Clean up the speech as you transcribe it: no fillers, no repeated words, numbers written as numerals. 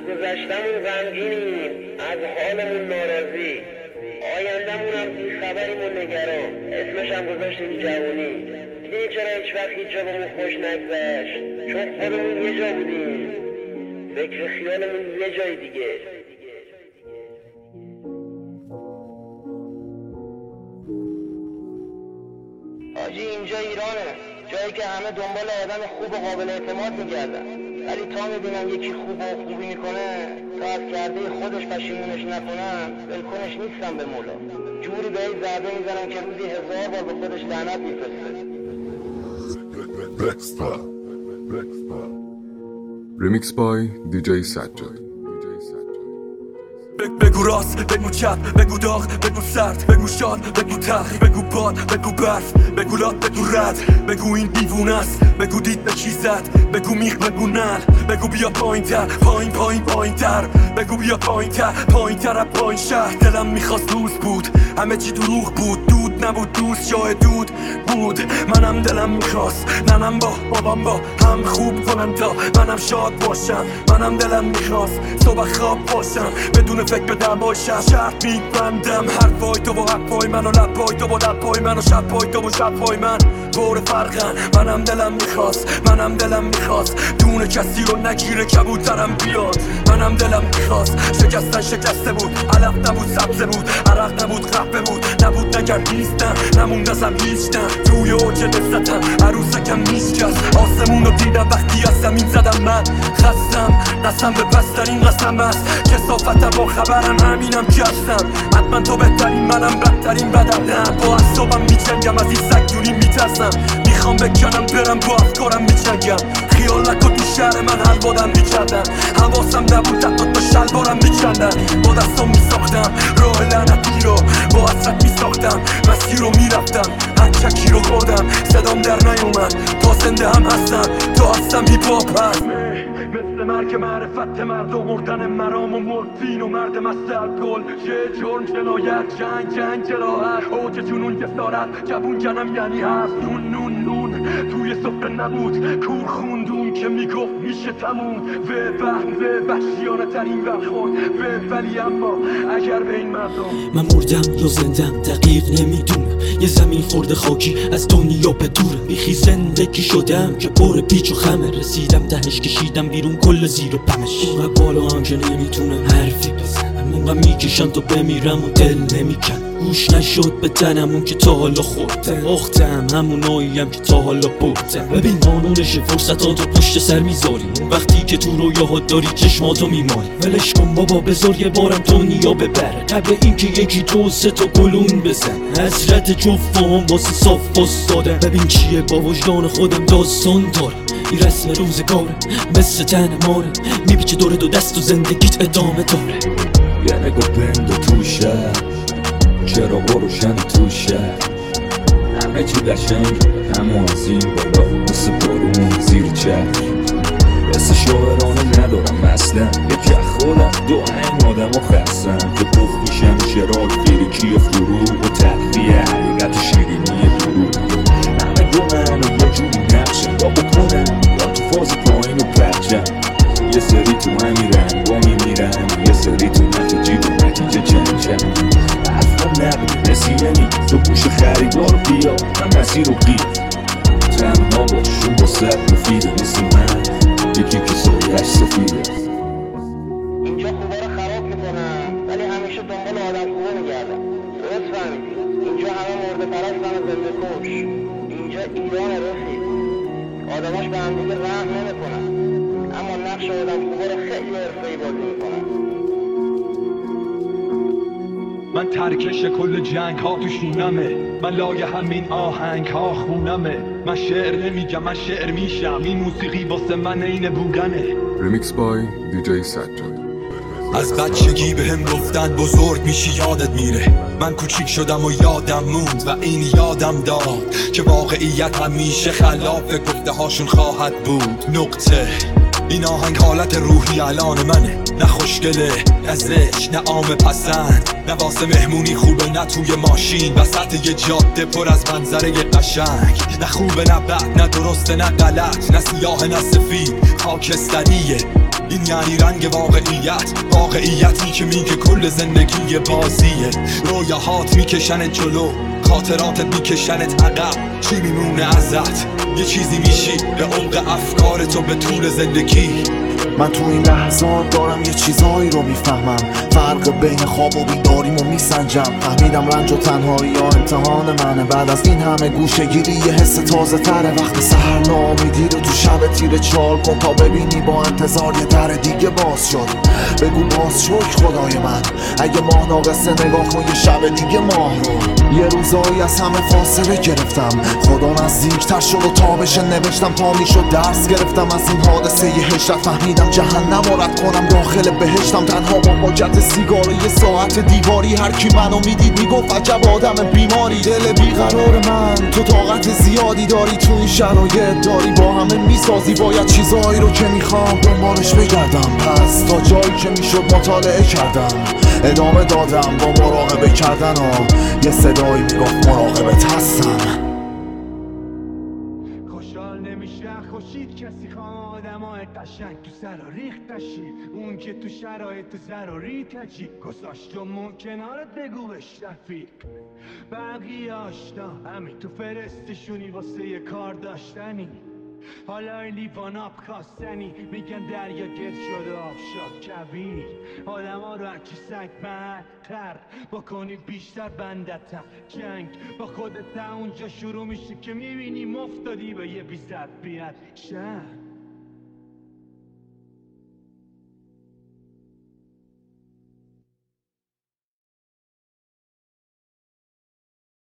گذشتمون غمگینیم، از حالمون ناراضی، آیندمون هم بیخبریم و نگران. اسمش هم گذاشتیم جوونی. دیدی چرا هیچ وقت هیچ جا بهمون خوش نگذشت؟ چون خودمون یه جا بودیم، فکر خیالمون یه جای دیگه. آجی اینجا ایرانه، جایی که همه دنبال آدم خوب و قابل اعتماد میگردن، ولی تا میبینن یکی خوب و خوبی میکنه تا از کرده خودش پشیمونش نکنن ولکنش نیستن به مولا. جوری به این ضربه میزنن که روزی 1000 بار به خودش لعنت میفرسته. Remix by DJ Sajjad. بگو راست، بگو چپ، بگو داغ، بگو سرد، بگو شاد، بگو تلخ، بگو باد، بگو برف، بگو لات، بگو رد، بگو این دیوونه است، بگو دید به کی زد، بگو میخ، بگو نل، بگو بیا پایین تر، پایین تر، بگو بیا پایین تر از پایین شهر. دلم میخواست روز بود، همه چی دروغ بود، دود نبود دوست جای دود بود. منم دلم میخواست ننم با بابام با هم خوب کنن تا منم شاد باشم. منم دلم میخواست صبح خواب باشم بدون فکر بدم باشم. شرط میبندم حرفای تو و حرفای من و لبای تو و لبای من و شبای تو و شبای من بور فرقن. منم دلم میخواست دونه کسی رو نگیره کبوترم بیاد. منم دلم میخواست شکسته بود، علف نبود سبزه بود، عرق نبود قهوه بود، نبود نگرد نیستم، نموند ازم هیچ نه. توی اوج نفرتم عروسکم میشکست، آسمون رو دیدم وقتی از زمین زدم. من خستم، قسم به پسترین قسم است، کثافتم با خبرم همینم که هستم. حتما تو بهترین منم بدترین بدم. با اعصابم میجنگم، از این سگدونی میترسم، میخوام بکنم برم با افکارم میجنگم. خیال نکن تو شهر من حلوادم میکردن، حواسم نبود حتی تا شلوارم میکندن. با دستم میساختم راه لعنتی رو، با حسرت میساختم مسیر رو میرفتم، هر چکی رو خوردم صدام در نیومد. تا زنده هم هستم، تا هستم هیپ-هاپ هست. مثل مرگ معرفت مردم، مردن مرام و مورفین و مرد مست الکل. چه جرم جنایت، جنگ جراحت، اوج جنون جسارت، جوون جنم یعنی هست. نون توی سفره نبود، کور خوندون که میگفت میشه تموم. و وحشیانه ترین برخورد ولی اما اگر به این مردم من مردم یا زندم دقیق نمیدونم. یه زمین خورده خاکی از دنیا به دوره، بیخی زندگی شدم که پر پیچ و خمه. رسیدم تهش کشیدم بیرون کل زیر و پمش. اونقدر بالا هم که نمیتونم حرفی بزنم، اونقدر میکشن تا بمیرم و دل نمیکن. گوش نشد به تنم اون که تا حالا خوردم، اختم همون آییم که تا حالا بردم. ببین قانونش فرصتاتو پشت سر میذاری، اون وقتی که تو رویاها داری چشماتو میماری. ولش کن بابا بذار یه بارم دنیا ببره، قبل اینکه یکی دو سه تا گلون بزن. حضرت جفتم واسه صاف واسدادم. ببین چیه با وجدان خودم داستان دارم، این رسم روزگاره مثل تن ماره، میپیچه دور دو دست و زندگیت ادامه داره. یه نگاه بند تو شهر، چراغ روشن تو شهر، همه چی قشنگ اما از این بالا مثل بارون زیر چرخ. حس شاعرانه ندارم اصلا، یکی از خودم دو این آدم و خستم که بخ میشم چراغ فریکی فرو و تلخی حقیقت شیرینی درو. همه گمن و یه جوری نقشم یا بکنم یا تو فاز پایین و پرچم. یه سری تو همین رنگا میمیرن، یه سری تو نتیجه و نتیجه چنچم. اصلا نبود نسیمی تو گوش خریدار بیا، من مسیر رو قیف تنها باشون با سر مفیده مثل من، یکی که سایش سفیده. اینجا خوبا رو خراب میکنم ولی همیشه دنبال آدم خوبا میگردم. درست فهمیدی؟ اینجا همه مرده پرستن و زنده کش. اینجا ایران رفیق، آدماش به هم دیگه رحم نمیکنن، اما نقش آدم خوبا رو خیلی حرفه‌ای بازی میکنن. من ترکش کل جنگ ها تو شونمه، من لای همین آهنگ ها خونمه. من شعر نمیگم، من شعر میشم، این موسیقی واسه من این بوگنه. Remix by DJ Sajjad. از بچگی به هم گفتن بزرگ میشی یادت میره. من کوچیک شدم و یادم موند و این یادم داد که واقعیت همیشه خلاف گفته هاشون خواهد بود. نقطه این آهنگ حالت روحی الان منه، نه خوشگله نه زشت نه عام پسند، نه واسه مهمونی خوبه نه توی ماشین وسط یه جاده پر از منظره قشنگ. نه خوبه نه بد نه درسته نه غلط، نه سیاه نه سفید خاکستریه. این یعنی رنگ واقعیتی که میگه کل زندگی بازیه. رویاهات میکشنت جلو، خاطراتت میکشنت عقب. چی میمونه ازت؟ یه چیزی میشی به عمق افکار تو به طول زندگی. من تو این لحظات دارم یه چیزایی رو میفهمم، فرق بین خواب و بیداریمو میسنجم. فهمیدم رنج و تنهایی ها امتحان منه، بعد از این همه گوشه گیری یه حس تازه تره. وقت سحر ناامیدی رو تو شب تیره چال کن تا ببینی با انتظار یه در دیگه باز شد. بگو باز شکر خدای من، اگه ماه ناقصه نگاه کن یه شب دیگه ماه رو. یه روزایی از همه فاصله گرفتم، خدا نزدیکتر شد و تابش نوشتم تا میشد درس گرفتم از این حادثه یه هجرت. فهمیدم جهنم رو رد کنم داخل بهشتم، تنها با حاجت سیگار و یه ساعت دیواری. هر کی منو میدید میگفت عجب آدم بیماری. دل بیقرار من تو طاقت زیادی داری، تو این شرایط داری با همه میسازی. باید چیزایی رو که میخوام دنبالش بگردم، پس تا جایی که میشد مطالعه کردم، ادامه دادم با مراقبه کردن و یه صدایی میگفت مراقبت هستم. خوشحال نمیشه خوشید کسی خواهم آدمای قشنگ تو سر و ریخت تشید. اون که تو شرایط ضروری تجی گذاشتمون کنارت بگو بش رفیق. بقیه آشنا همین تو فرستشونی واسه یه کار داشتنی. حالا این لیوان آب خواستنی میگن دریا گرد شده آب شد کبیر. آدم ها رو هرچی سگ محتر بکنی بیشتر بندتر. جنگ با خودت اونجا شروع میشه که میبینی مفتادی به یه بی ضبطیت شهر.